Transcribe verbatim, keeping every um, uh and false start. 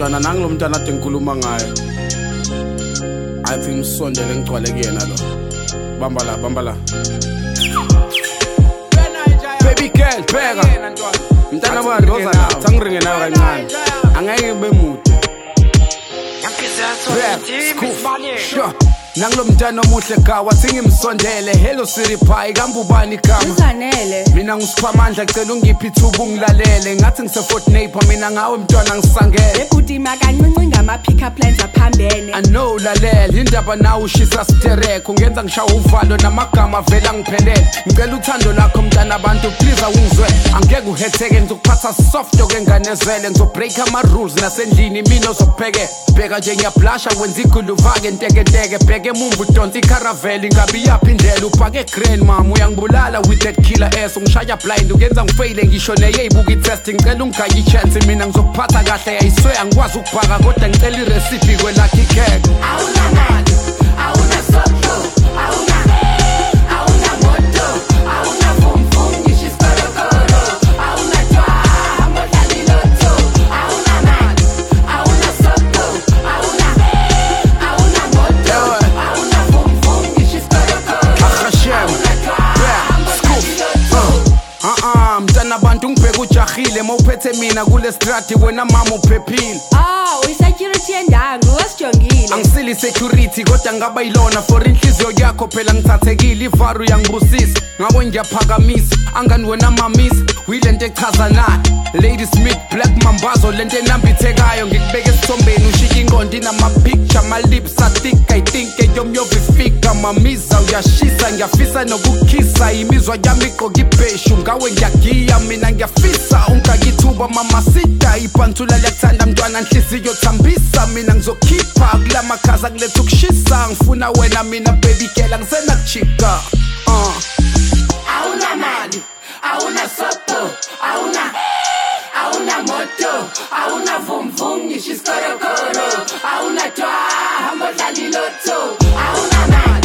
mntwana nangilo mntwana ade ngikhuluma ngaye athi ngimsondele ngigcwale kuyena lo bamba la bamba la baby girl bheka mntana wa Rosa la sangiringe nawe kancane angeke ube mude sure nangilo mntana omuhle gawa singimsondele hello Siri Pie kambubani igama Uzanele mina ngusiphamandla cela ungiphi ithuba ungilalele ngathi ngise Fort Neighbor mina ngawe mntwana ngisangele ebudi makancinci ngama pick up lines aphambene I know lalela indaba nawe ushisa stereko ngenza ngishawa uvalo namagama vela ngiphelele ngicela uthando lakho mntana abantu please awungizwe angeke uhetheke ngizokuphatha soft okenganezele ngizobreak ama rules nasendlini mina ozopheke bheka nje ngiyablasha wenza iguluvake nteketeke bheka emumva udonsa icaravelle ngabe yaphi indlela uphake grand mama uyangibulala with that killer ass ungishaya blind ungenza ngifaile ngisho neyeyibuka itesting ngicela ungayi ichance mina ngizokuphatha kahle ayiswe angikwazi ukubhaka kodwa ngicela irecipe kwelucky cake awuna mali awuna sokho awuna awuna moto awuna vum vum ngisho isikorokoro awuna twamba dlali lotto awuna mali awuna sokho awuna awuna moto awuna vum vum ngisho isikorokoro Hashem uh-uh mntana abantu ngibheka ujahile mawuphethe mina kule strati wena mama uphephile ah uyisecurity endangu wasijongile angisili security kodwa ngaba yilona for inhliziyo yakho phela ngithathekile ivaru yangibusisa ngabo ngiyaphakamisa angani wena mamisa uyilento echaza nayo Lady Smith Black Mambazo lento enambithekayo ngikubeka esithombeni ushika inqondo inama picture my lips I think I think eyomyovifika mamiza uyashisa ngiyafisa nokukhisa imizwa yami iqoka ibheshu ngawe ngiyagiya mina ngiyafisa ungakithuba mama sita ipanthula liyakuthanda mntwana nhliziyo thambisa mina ngizokhipha kulama khaza kuletha ukushisa ngifuna wena mina baby girl angisena kuchika uh awuna mali awuna sopo awuna awuna moto awuna vum vum ngisho isikorokoro awuna twamba dlali lotto awuna mali